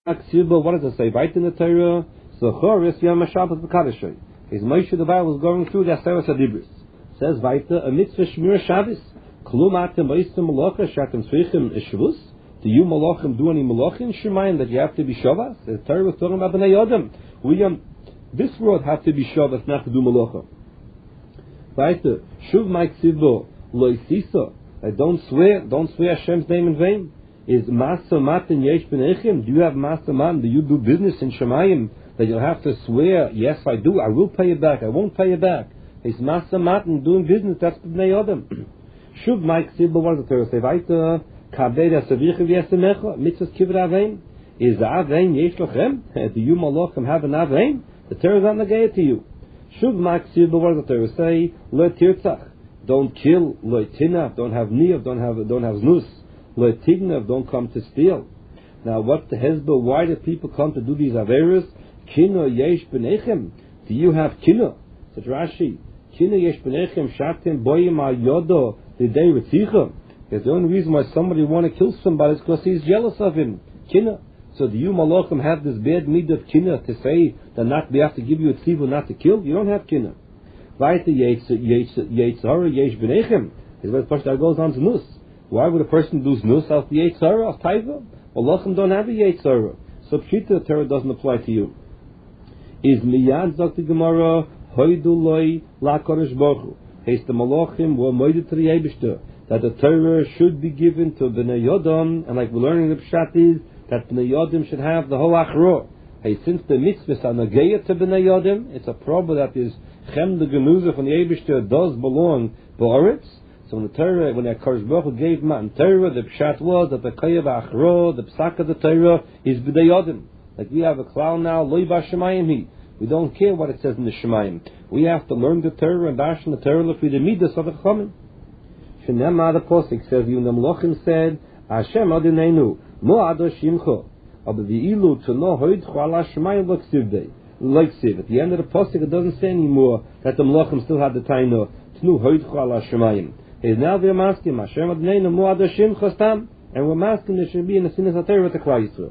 What does it say? Right in the Torah, Zochoris Yom HaShabbat B'Kadashai. His Moshe the Bible was going through the Aseret HaDibros. Says Vaita, a mitzvah Shmir Shabbos. Klum atem Oisem Malacha Shatem Tzrichim Ishvus. Do you Malachim do any Malachim Shemayim that you have to be Shabbos? The Torah was talking about Bnei Adam. This world have to be Shabbos, not to do Malacha. Vaita, Shuv Mike Sibo Loi Sisa. Don't swear Hashem's name in vain. Is Masa Matan Yesh B'Neichim? Do you have Masa Matan? Do you do business in Shemayim that you'll have to swear, yes I do, I will pay you back, I won't pay you back? Is Masa Matan doing business? That's B'nei Adam. Shuv Mike Sibel, what does the Torah say? Vaita Kabeda Savicha V'Yesemecha Mitzvahs Kivra Avein. Is Avein Yesh Lochem? Do you Malachim have an Avein? The Torah is not negated to you. Shuv Mike Sibel, what does the Torah say? Le Tirtzach. Don't kill. Le Tinaf. Don't have Niyav. Don't have Znus. Le Tignav. Don't come to steal. Now, what's the hezbollah? Why do people come to do these averos? Kino yesh b'nechem. Do you have kino? Says Rashi. Kino yesh b'nechem shatim boyim al yodo l'dei retzicha. Because the only reason why somebody want to kill somebody is because he's jealous of him. Kino. So do you malachim have this bad need of kino to say that not we have to give you a tzivah not to kill? You don't have kino. Vaita yetzara yesh b'nechem. Is what the person goes on to nus. Why would a person do znus of the yetzara of taiva? Malachim don't have a yetzara. So Pshita Torah doesn't apply to you. Is miyad zok the Gemara hoidu loy la kodesh baruch hu. Heis the malachim were moided to the Eibishter that the Torah should be given to Bnei Yodam, and like we're learning the Pshat is that Bnei Yodam should have the whole achro. Hey, since the mitzvahs are nageya to Bnei Yodam, it's a problem that is chem the genuza from the Eibishter does belong ba'aretz. So when the Torah, when the Kodesh Baruch Hu gave Matan Torah, the Pshat was that the Kayav Achro, the Psak of the Torah, is B'nei Yodim. Like we have a cloud now, Loi B'Shemayim Hi. We don't care what it says in the Shemayim. We have to learn the Torah and bash in the Torah for the Midas of the Chachamim. Shenema the Posik says, Yuna Melochim said, Hashem Adonenu, Mo Ado Shimcho, Aber V'ilu to no Hoidchu ala Shemayim L'Ksivdei. Like Siv. At the end of the Posik, it doesn't say anymore that the Melochim still had the Taino, Tnu Hoidchu ala Shemayim. Is now we're masking Hashem Adneinu Muad Hashem Chastam, and we're masking there should be in the Sinas HaTorah to Klal Yisrael.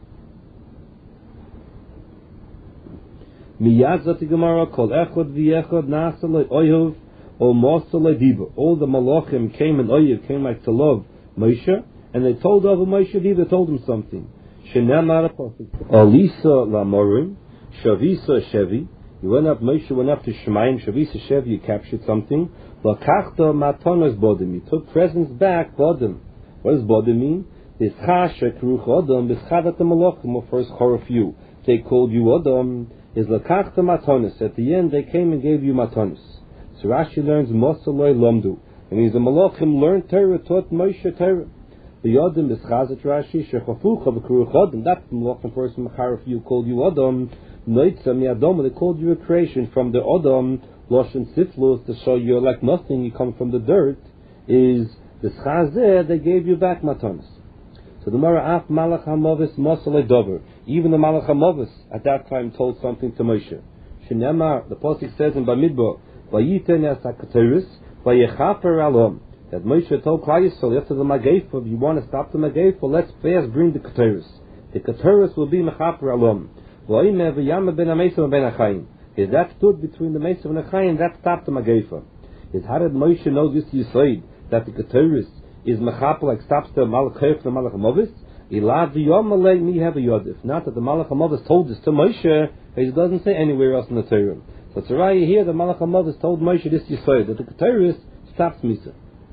Miyad Zati Gemara Kol Echad V'Echad Nasa Lo Oyuv O Mosa Lo Diba. All the Malachim came and Oyuv came like to love Moshe, and they told over Moshe Diba told him something. Shenamar Apostle Alisa Lamorim Shavisa Shevi. You went up, Moshe went up to Shemayim, Shavisa Shevi, you captured something. Lakachta matonos bodem. He took presents back, bodem. What does bodem mean? This chasha kruch odom, this chadat malachim, or first chorafyu. They called you odom, is lakachta matonos. At the end, they came and gave you matonos. So Rashi learns mosaloi lomdu. It means the malachim learned Torah, taught Moshe Torah. The odom is chazat Rashi, shechafucha v'kruch odom. That's the malachim person, macharafyu, called you odom. Noitza miadom, they called you a creation from the odom. Loshen Siflus, to show you're like nothing, you come from the dirt, is the Schazeh, they gave you back matanos. So the Mara Af Malach HaMovis Mosalei Dover. Even the Malach HaMovis at that time told something to Moshe. Shenemar, the Pasuk says in Bamidbar, Vayiten es HaKateris, Vayechaper Alom. That Moshe told Klal Yisrael, after the Mageifa, if you want to stop the Mageifa, let's first bring the Kateris. The Kateris will be Mechaper Alom. Vayime V'yama ben HaMesim ben HaChaim. Is that stood between the Mesa and the Chayim, that stopped the Mageifa. Is how did Moshe know this Yisrael, that the Keteris is Mechapel, like stops the Malach Chayef, the Malach HaMovis? Ilad v'yomalei mi have a yodif. Not that the Malach HaMovis told this to Moshe, but it doesn't say anywhere else in the Torah. So Tzaraya here, the Malach HaMovis told Moshe this Yisrael, that the Keteris stops Misa.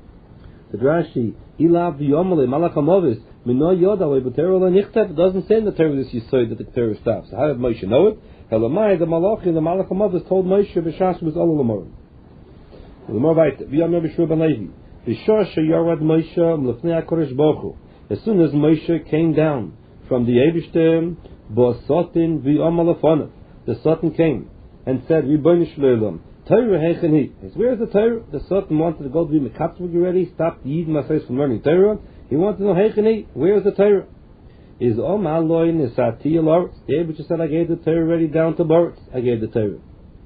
The Rashi, Ilad v'yomalei Malach HaMovis, Mino Yodalei, but Torah Nichtav, doesn't say in the Torah this Yisrael that the Keteris stops. So how did Moshe know it? Elamai, the Malachim, the Malach HaMovis told Moshe b'shas was all Lamorim. The more right, v'yamar b'shur ben Levi, v'shor sheyarad Moshe m'lefnei HaKodesh Baruch Hu. As soon as Moshe came down from the Eibishter, b'sotin v'yamar lefonav, the Satan came and said, Ribono shel Olam, Torah heichen hi. Where's the Torah? The Satan wanted to go to be mekatzvig already, stop the Yidden Masayis from learning Torah. He wanted to know heichen hi. Where's the Torah? Is Omaloin is Sati Loritz. The Abishah said, I gave the Torah already down to Loritz. I gave the Torah.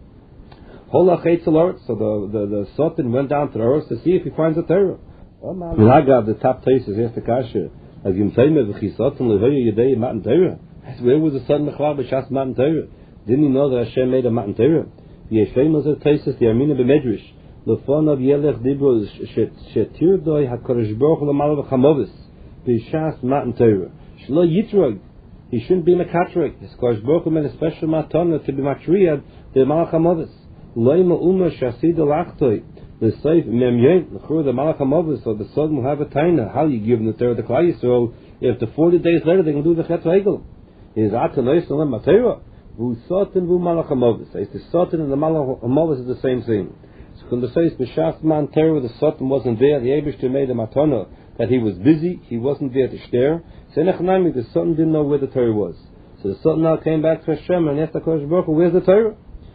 Holachetz Loritz. So the Satan went down to the Loritz to see if he finds the Torah. Milagav, the top places, here's the Kasha. As Yim Tayme, V'chisotan, Lehoya Yedei, Matan Torah. where was the Satan Mechlal b'Shas Matan Torah? Didn't he know that Hashem made a Matan Torah? Yeshleimos er Taisus the Armina b'Medrash Lefon of Yelech Dibro Shetirdoi HaKadosh Baruch Hu L'Mala V'Chamovis b'Shas Matan Torah Shlo Yitrog. He shouldn't be Mekatrik. His Kadosh Baruch Hu made a special matana to be Matriad the Malach HaMovis. Loima Uma Shasid Alachtoi. The Seif Mem Yen L'Chur the Malach HaMovis, so the Sodom will have a taina. How you give them the Torah to Klal Yisrael if the 40 days later they can do the Chet Regel? Is Atanois Salam Matera. Vu Sotin Vu Malach HaMovis. It's the Sotin and the Malach HaMovis is the same thing. So when the Seif B'Shas Man Torah, the Sotin wasn't there. The Eibishter made a matana that he was busy. He wasn't there to stare. So Nechanami, the Sotin didn't know where the Torah was. So the Sotin now came back to Hashem and asked the Kodesh Baruch Hu, where's the Torah?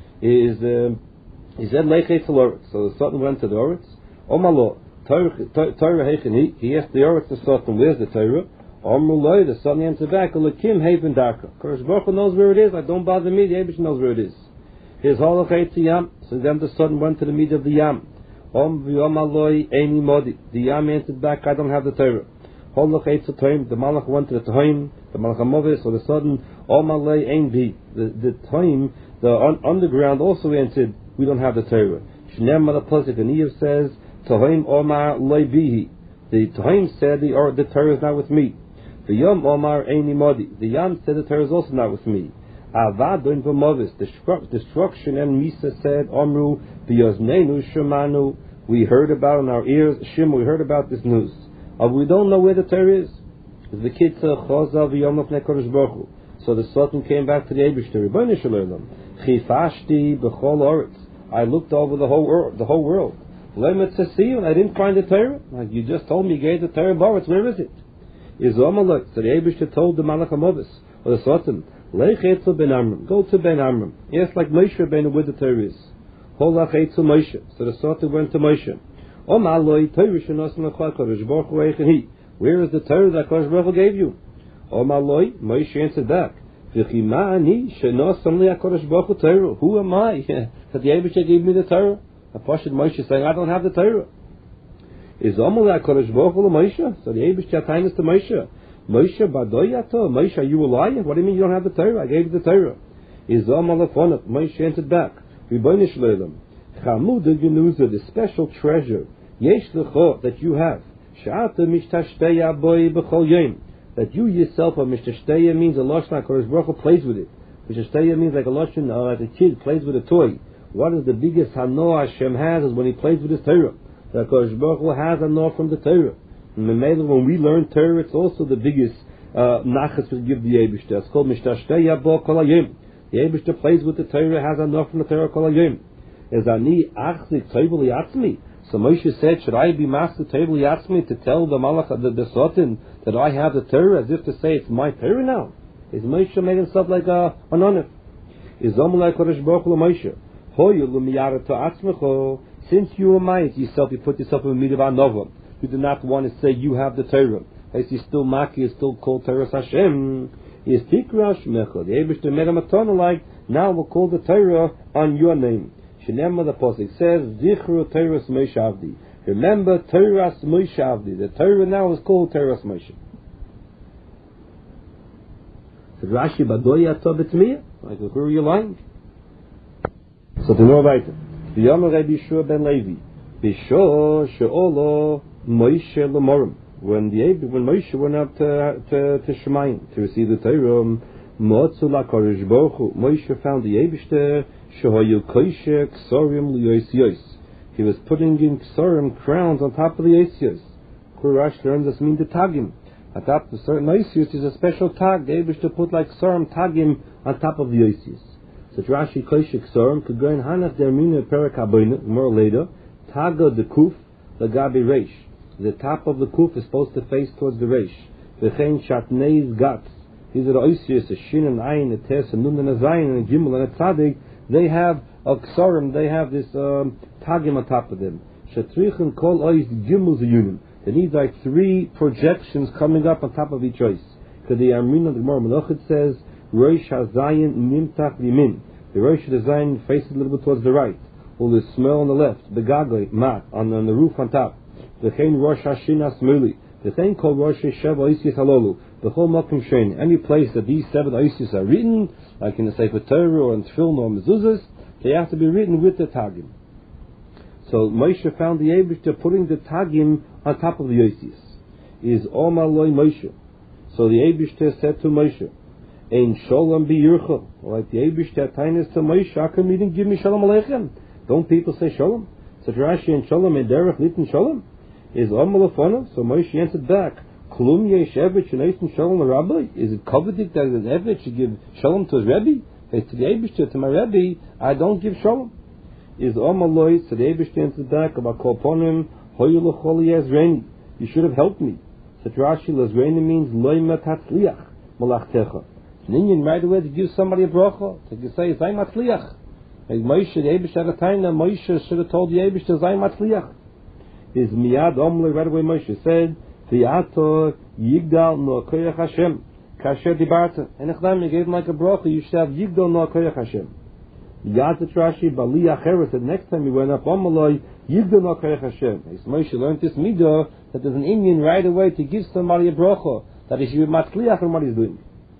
He said, Leichei Tzal. So the Sotin went to the Oretz. Omalo, Torah Heichen, he asked the Oretz, the Sotin, where's the Torah? Omruloi, the Sotin answered back, Elakim Haven Darka. Kodesh Baruch Hu knows where it is. Like, don't bother me, the Eibush knows where it is. Here's Holachei Tziyam. So then the Sotin went to the meat of the Yam. Omaloi Eini Modi. The Yam answered back, I don't have the Torah. The Malach went to the Toim, the Malach HaMovis, or the Sodom, Omalei Ein Bi. The Toim, the underground, also answered, we don't have the Torah. Shnem Malaposik, and Eve says, Toim Omar Loi Bihi. The Toim said, the Torah is not with me. The Yom Omar Eini Modi. The Yam said, the Torah is also not with me. Avadon V'Movis, destruction and Misa said, Omru, V'Yoznenu Shemanu, we heard about in our ears, Shem, we heard about this news. We don't know where the Torah is. The Kitzah Chozav V'Yom Lefnei Kodesh Baruch Hu. So the Sotin came back to the Eibishter. Rebbeinu Shalom. Chifashti b'chol oretz. I looked over the whole world. Lemet Tzasiyon. I didn't find the Torah. Like you just told me, you gave the Torah Boretz. Where is it? Izomalek. So the Eibishter told the Malach HaMovis or the Sotin, Leichetzel ben Amram. Go to Ben Amram. Yes, like Moshe Rabbeinu where the Torah is. Holachetzel Moshe. So the Sotin went to Moshe. Where is the Torah that Kodesh Baruch Hu gave you? Moshe answered back, who am I that the Eibishter gave me the Torah? Moshe saying, I don't have the Torah. Is Kodesh Baruch Hu Moshe? So the Eibishter kindness to Moshe. Moshe Badoyato, Moshe, are you a liar? What do you mean you don't have the Torah? I gave you the Torah. Is Moshe answered back, Rebbeinu Shalom. Chamud Genuza, the special treasure, Yesh Lecho, that you have, Sha'ata Mishtashpeya Boi B'chol Yom, that you yourself are Mishtashpeya means a Lashon HaKadosh Baruch Hu plays with it. Mishtashpeya means like a Lashon, like a kid plays with a toy. What is the biggest Hanoah Hashem has is when he plays with his Torah. The HaKadosh Baruch Hu has Hanoah from the Torah. And when we learn Torah, it's also the biggest Nachas we give the Eibishter. It's called Mishtashpeya Boi Kol Yom. The Eibishter plays with the Torah, has Hanoah from the Torah Kol Yom. Is ani achzik table yatzmi. So Moshe said, should I be master table yatzmi to tell the Malach the Sotin that I have the Torah as if to say it's my Torah now? Is Moshe made himself like an onif? Is Omalei Kodesh Baruch Hu Moshe Hoyu lumiyara to atzmecho. Since you are mine yourself, you put yourself in the middle of another. You do not want to say you have the Torah. As you still maki, is still called Torah Hashem. Is tikra shmecha. The Eibishter made a matana like now we'll call the Torah on your name. Shenema the Pasuk says, Zichru Torahs Moshe Avdi. Remember Torahs Moshe Avdi. The Torah now is called Torahs Moshe. So Rashi Badoya Tobetmiyah. Like, where are you lying? So to know about it. The Yomer Rabbi Yeshua ben Levi. Bishor She'olo Moshe L'morim. When Moshe went up to Shemayim to receive the Torah, Motzu LaKadosh Baruch Hu. Moshe found the Eibishter. He was putting in ksorim crowns on top of the Eisyos. Kurash learns this mean the tagim. On top of certain Eisyos is a special tag. They wish to put like ksorim tagim on top of the Eisyos. So Rashi koishe ksorim could go in hanach dermina perak haboina more later. Taga the kuf the gabi reish. The top of the kuf is supposed to face towards the reish. V'chein shatneiz gats. These are the Eisyos, a shin and ayin, a tes, a nun and a zayin, and a gimel and a tzadik. They have a ksarim, they have this tagim on top of them. Shetrichen kol ois gimel ziyunim. They need like 3 projections coming up on top of each ois. Because the Armin of the Gemara Melachit says, Rosh HaZayin nimtach limin. The Rosh HaZayin faces a little bit towards the right. Or the smell on the left. The Gagoy, mat, on the roof on top. The Chain Rosh Hashina Smuli. The thing called Rosh Hasheva Isis Halolu. the whole Makom Shein, any place that these 7 Oisius are written, like in the Sefer Torah or in Tefillin or Mezuzahs, they have to be written with the Tagim. So Moshe found the Eibishter putting the Tagim on top of the Oisius. Is Omar Loi Moshe. So the Eibishter said to Moshe, Ein Shalom B'Yircha. Like the Eibishter Tainis to Moshe, how come you didn't give me Shalom Aleichem? Don't people say Shalom? So Rashi and Shalom and Derech Litin Shalom? Is Omar Lefana? So Moshe answered back, Klum Yesh Evet Shenaitin Shalom Rabbi? Is it coveted that an Evet should give Shalom to his Rebbe? It's to the Eibishter, to my Rebbe, I don't give Shalom. Is Omar Loi, so the Eibishter answered back, about Kolponim, Hoyul Choli Ezreni. You should have helped me. So Rashi, Lezreni means Loi Matatzliach Malachtecha. It's an Indian right away to give somebody a bracha. So you say, Zay Matzliach. Like Moshe, the Eibishter at a time, that Moshe should have told the Eibishter, Zay Matzliach. Is Miyad Omloi, right away Moshe said, V'yato Yigdal no Koyach Hashem. Kasher Dibarta. And Echdam, you gave him like a bracha, you should have Yigdal no Koyach Hashem. Yad Rashi, Bali Acheret, the next time he went up, Omloi, Yigdal no Koyach Hashem. Moshe learned this midah, that there's an Indian right away to give somebody a bracha, that he should be matzliach in what he's doing.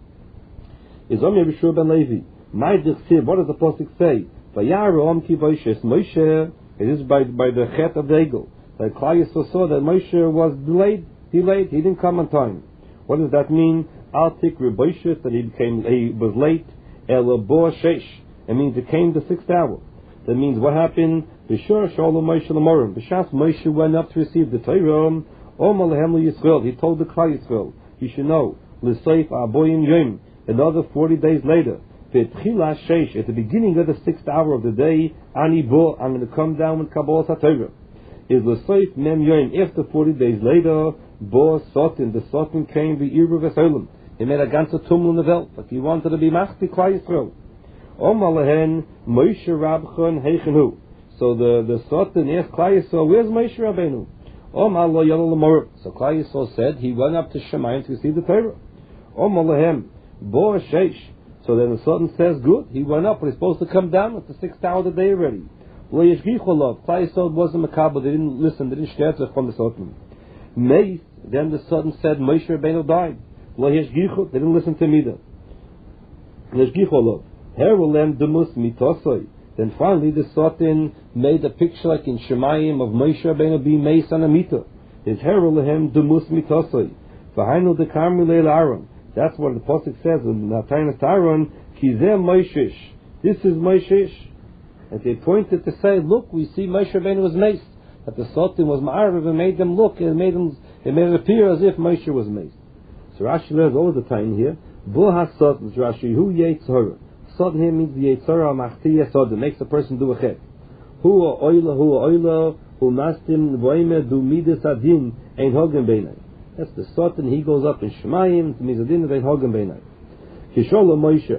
Is Omer B'Shur ben Levi. My Dichsiv, what does the Pasuk say? Vayaro Om Ki Voishes Moshe. It is by the Chet of the Egel. That Klal Yisrael saw that Moshe was delayed, he didn't come on time. What does that mean? Al Tikri Voishes, that he was late. El Bo Sheish. It means it came the 6th hour. That means what happened? B'Shur Shalom Moshe L'morim. B'Shas Moshe went up to receive the Torah. Omar Lehem Yisrael. He told the Klal Yisrael, you should know, L'Seif Aboyim Yom. Another 40 days later, V'Tchila Sheish, at the beginning of the 6th hour of the day, Ani Bo, I'm going to come down with Kabbalah HaTorah. Is L'Seif Mem Yom. After 40 days later, Bo Sotin, the Sotin came V'Iru V'Solim. He made a ganze tumul in the Welt, but he wanted to be Machti Klal Yisrael. Omar Lehen Moshe Rabchon Heichenu. So the Sotin asked Klal Yisrael, where's Moshe Rabbeinu? Omar Lo Yalal L'Morah. So Klal Yisrael said he went up to Shemayim to receive the Torah. Omar Lehem Bo Sheish. So then the Sotin says, good, he went up, but he's supposed to come down at the 6th hour of the day already. Lo Yeshgicholov. Klal Yisrael wasn't makabel, they didn't listen, they didn't shtertzach from the Sotin. Meis, then the Sotin said Moshe Rabbeinu died. Lo Yeshgichol, they didn't listen to Mida. Yeshgicholov. Herulem Demus Mitosoi. Then finally the Sotin made a picture like in Shemayim of Moshe Rabbeinu being Meis on a Mita. Is Herulem Demus Mitosoi. V'hainu de Karmilei Aaron. That's what the Pasuk says in Natayin Aaron. Kizeh Moshish. This is Moshish. And they pointed to say, look, we see Moshe Rabbeinu was Meis. That the Sotin was Ma'arav and made them look, and made it appear as if Moshe was Meis. So Rashi learns all the time here. Bo ha-Sotin, Rashi, hu Yetzorah. Sotin here means the Yetzorah Machti Sotin, makes a person do a chet. Hu oila, hu mastim voime du midas adin, ein hogen beinai. That's the Sotin, he goes up in Shemayim, to mizadin, ein hogen beinai. Kishola Moshe,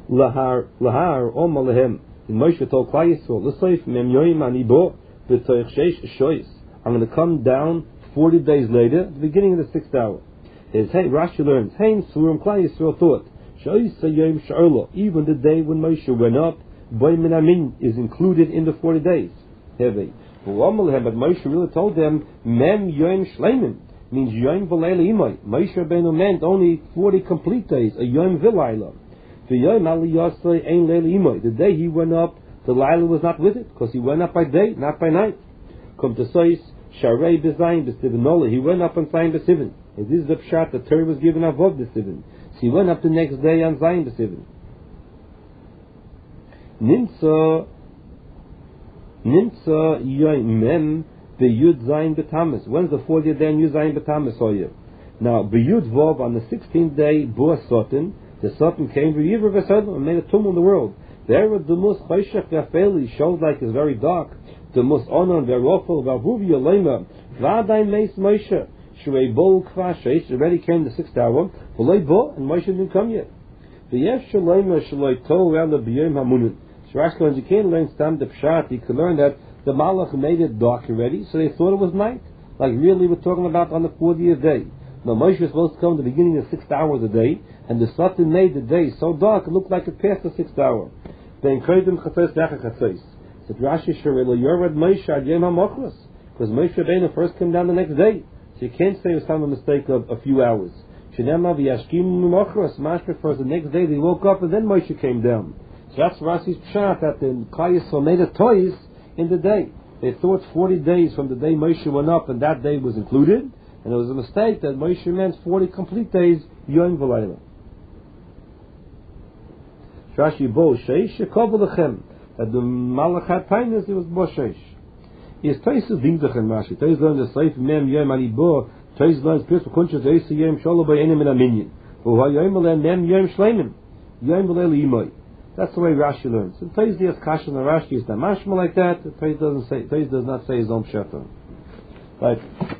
lahar, omar lehem. And Moshe told Klal Yisrael, l'soif mem yoim ani bo, v'toich sheish shoyis. I'm going to come down 40 days later, at the beginning of the 6th hour. Rashi learns, Hein Surim Klal Yisrael thought, even the day when Moshe went up, Boy Minamin is included in the 40 days. But Moshe really told them, Mem Yom Shleimin, means Yom V'Leila Imai. Moshe Rabbeinu meant only 40 complete days, a Yom V'Leila. The Yom Aliyasai Ein Leila Imai. The day he went up, the Leila was not with it, because he went up by day, not by night. Come to Sois, Sharei B'Zayin B'Sivin Nola. He went up on Zayin B'Sivin. And this is the pshat, the Torah was given Avod B'Sivin. So he went up the next day on Zayin B'Sivin. Nimtza Yom Mem B'Yud Zayin B'Tamas. When's the 40th day in Yud Zayin B'Tamas Hoyer? Now, B'Yud Vov, on the 16th day, Bo Sotin, the Sotin came V'Yivra V'Sotin and made a tumult in the world. There was the Mus Choshech V'Afeli, showed like it's very dark. The Mus Onan V'Rofel V'Avuv Yolema V'Adai Meis Moshe. Shrei Bol Kvashesh, already came the 6th hour, V'loi Bo, and Moshe didn't come yet. V'yesh Shalema Shaloi Tol Rela B'Yom HaMunin. So Rashi learns, you can't learn Stam the Pshat, you can learn that the Malach made it dark already, so they thought it was night. Like really we're talking about on the 40th day. Now Moshe was supposed to come at the beginning of the 6th hour of the day, and the Satan made the day so dark it looked like it passed the 6th hour. Then Kodim Chatzos Dacha Chatzos. So Rashi Sharela Yored Moshe Ad Yom HaMochros, because Moshe Rabbeinu first came down the next day. So you can't say it was some mistake of a few hours. It Shinema v'yashkim m'mochros. Mashma first the next day they woke up and then Moshe came down. So that's Rashi's pshat that the Klal Yisrael made a toys in the day. They thought 40 days from the day Moshe went up and that day was included, and it was a mistake that Moshe meant 40 complete days Yom v'Layla. Rashi bo sheish shekov lechem that the Malach had kindness it was bo sheish. Is Taisus Dimdach and Rashi. Taisus learned the Seif Mem Yom Ani Bo. Taisus learns Pirsu Kunshas Eisi Yom Sholo By Enim in a Minyan. V'Ha Yom Alem Mem Yom Shleimim. Yom Alem Yimoy. That's the way Rashi learns. So Taisus has Kasha and Rashi is mashma like that. Taisus doesn't say. Taisus does not say his own Sheffer. Right.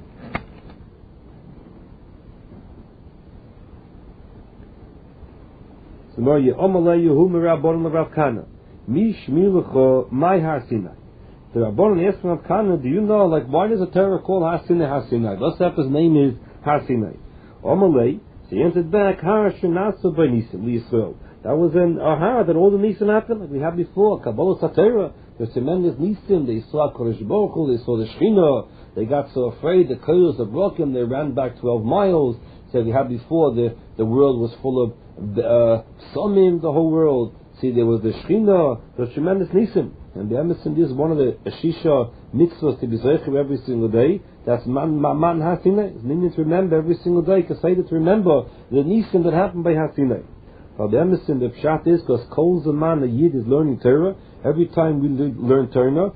So more Yehomalei Yehu Merabon Lerav Kana. Mi Shmilucho Mai Har Sinai. The Rabbanon asked Rav Kana, do you know, like, why does the Torah call Har Sinai Har Sinai? His name is Har Sinai. Omalei, so he answered back, Har Shenasu By Nisim Yisrael. That was an Har that all the Nisim happened, like we had before. Kabbalah Satera, there's tremendous Nisim. They saw Kodesh Baruch Hu, they saw the Shechina. They got so afraid, the Kodesh of Rokim, they ran back 12 miles. So we had before, the world was full of Samim, the whole world. See, there was the Shechina, there was tremendous Nisim. And the Emerson is one of the Shisha mitzvahs to be zeicher every single day. That's man Hasinai. It's needed to remember every single day. Kaseidah to remember the nisim that happened by Hasinai. Now the Emerson, the pshat is because Kol Zaman a Yid is learning Torah. Every time we learn Torah,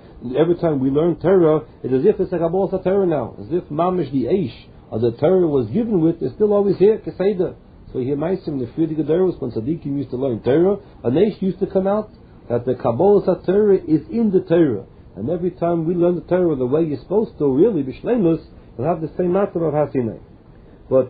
it's as if it's like a Kabbalah Torah now. As if Mamish the Eish or the Torah was given with is still always here. Kaseidah. So here, Meisim, the Frierdiker Derus, when Tzaddikim used to learn Torah, a Eish used to come out. That the Kabbalah Torah is in the Torah, and every time we learn the Torah the way you're supposed to, really, b'shleimus, we'll have the same matter of Hasinai. But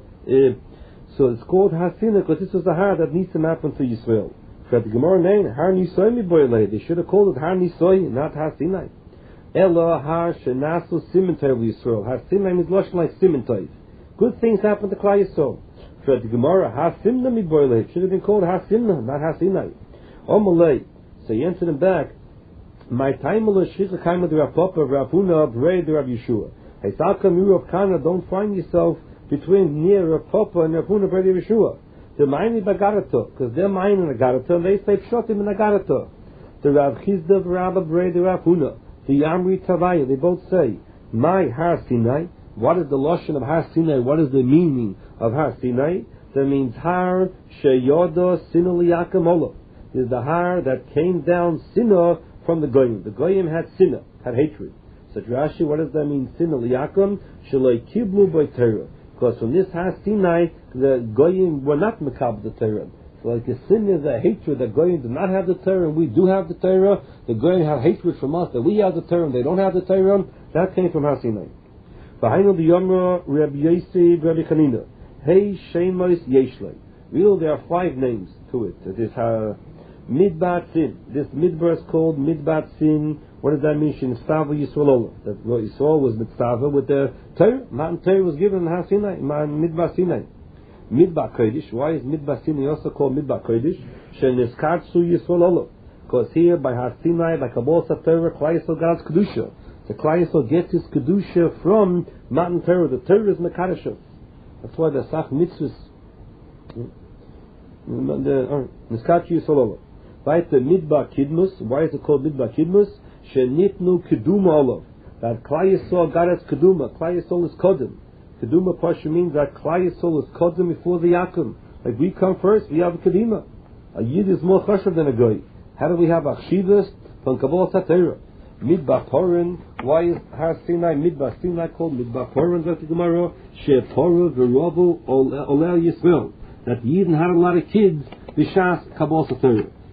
so it's called Hasinai because this was the Har that needs to happen to Yisrael. For the Gemara name Har Nisoi miboylei, they should have called it Har Nisoi, not Hasinai. Elo Har Shenasu Simantay Yisrael. Hasinai is lashon like Simantay. Good things happen to Klal Yisrael. For the Gemara Hasimna miboylei, should have been called Hasimna, not Hasinai. Omalei. So he answered him back, my time will shricha kaima de Rav Papa, Rav Huna, Brei de Rav Yeshua. Hey, Salkam, you Rav Kana, don't find yourself between near Rav Papa and Rav Huna, Brei de Yeshua. They're mining Bagarata, because they're mining Agarata, and they say Pshotim in Agarata. The Rav Chizda, Rabba, Brei de Rav Huna, the Yamri Tavaya, they both say, my Har Sinai, what is the Lashon of Har Sinai, what is the meaning of Har Sinai? That means Har Sheyoda Sinali Yakim Olah. Is the Har that came down sinah from the Goyim. The Goyim had sinah, had hatred. So Rashi, what does that mean? Sinah liyakum shaloi kiblu by Torah. Because from this Har Sinai, the Goyim were not makab the Torah. So like the sin is a hatred that Goyim do not have the Torah and we do have the Torah. The Goyim have hatred from us that we have the Torah and they don't have the Torah. That came from Har Sinai. V'hainu b'yomra Rabbi Yossi Rabbi Chanina. Hey Shemos Yeshlei. Really, there are 5 names to it. It is Midbat Sin. This Midbar is called Midbat Sin. What does that mean? Shinstava Yisrael. That Yisrael was Mitzvah with the Torah. Mount Torah was given in Har Sinai, Midbar Sinai. Midbar Kodesh. Why is Midbar Sinai also called Midbar Kodesh? Sheniskartsu Yisrael. Because here by Har Sinai, by Kabbalah Torah, Klal Yisrael got its kedusha. The Klal Yisrael gets his kedusha from Mount Torah. The Torah is Mekadosh. That's why the Sach Mitzvahs. Niskartsu Yisrael. Right, the Midbar Kidmus. Why is it called Midbar Kidmus? Shenitnu Keduma Olav. That Klal Yisrael got its Keduma. Klal Yisrael is Kodim. Keduma Pasha means that Klal Yisrael is Kodim before the Yakum. Like we come first, we have a Kedima. A Yid is more chashav than a Goy. How do we have Achshivas from Kabbalah Satera? Midbar Porin. Why is Har Sinai Midbar Sinai called Midbar Porin? That's the Gemara. She'poru v'rovu olel Yisrael. That Yidden had a lot of kids. B'shas Kabbalah Satera.